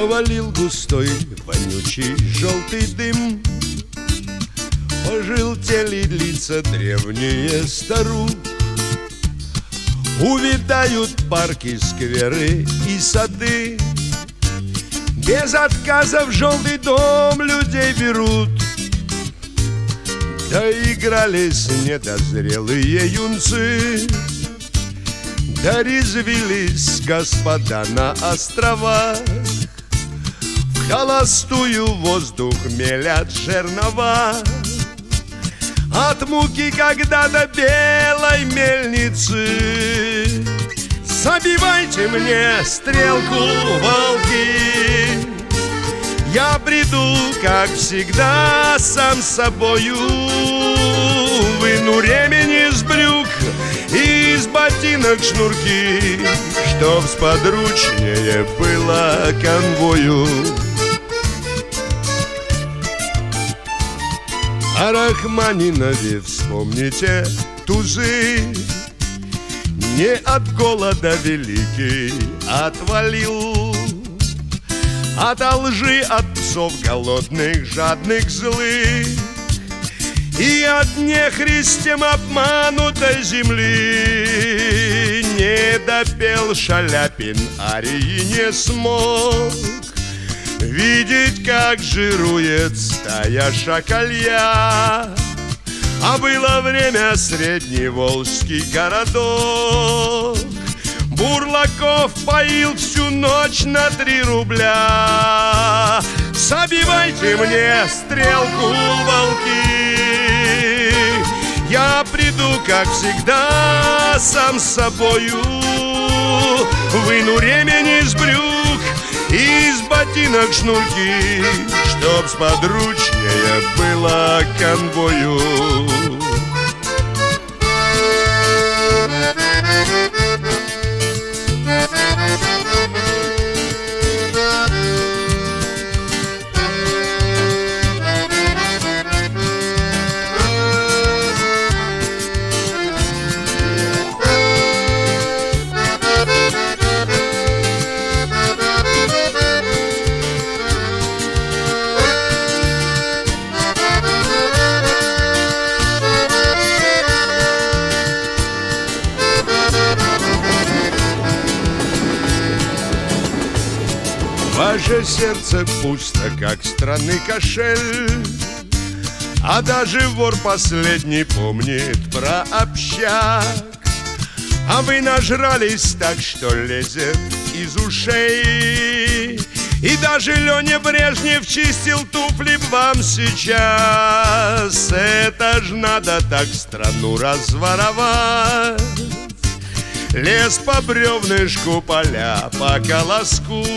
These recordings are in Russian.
Повалил густой, вонючий, желтый дым. Пожелтели лица древние старух. Увядают парки, скверы и сады. Без отказа в желтый дом людей берут. Доигрались недозрелые юнцы. Дорезвились господа на островах. В холостую воздух мелят жернова. От муки когда-то белой мельницы. Забивайте мне стрелку, волки. Я приду, как всегда, сам с собою. Выну ремень из брюк и из ботинок шнурки, чтоб сподручнее было конвою. О Рахманинове вспомните тузы. Не от голода великий отвалил, от лжи, от псов голодных, жадных, злых, и от нехристем обманутой земли. Не допел Шаляпин, арии не смог видеть, как жирует стая шакалья. А было время средневолжский городок. Бурлаков поил всю ночь на 3 рубля. Забивайте мне стрелку, волки. Я приду, как всегда, сам с собою. Выну ремень из брюк и из ботинок шнурки, чтоб сподручнее было конвою. Ваше сердце пусто, как странный кошель, а даже вор последний помнит про общак. А вы нажрались так, что лезет из ушей, и даже Леня Брежнев чистил туфли вам сейчас. Это ж надо так страну разворовать. Лес по бревнышку, поля по колоску,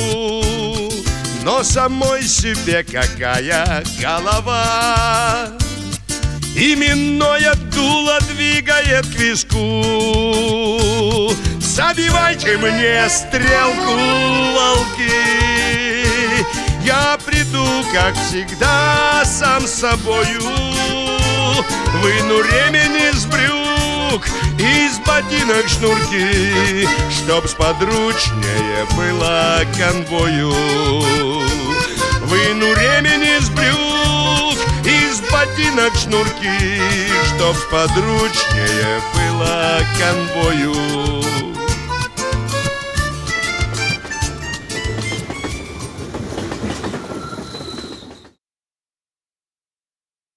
но самой себе какая голова. Именное дуло двигает к виску. Забивайте мне стрелку, волки. Я приду, как всегда, сам с собою. Выну ремень из брюк, из ботинок шнурки, чтоб сподручнее было конвою. Выну ремень из брюк, из ботинок шнурки, чтоб сподручнее было конвою.